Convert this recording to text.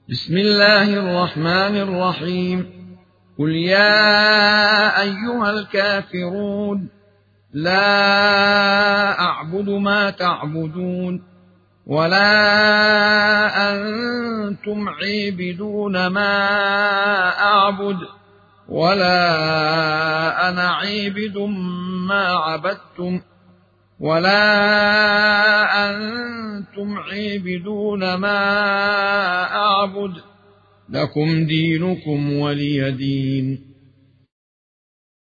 بسم الله الرحمن الرحيم. قل يا أيها الكافرون لا أعبد ما تعبدون ولا أنتم عابدون ما أعبد ولا أنا عابد ما عبدتم ولا أنتم عابدون ما أعبد لكم دينكم ولي دين.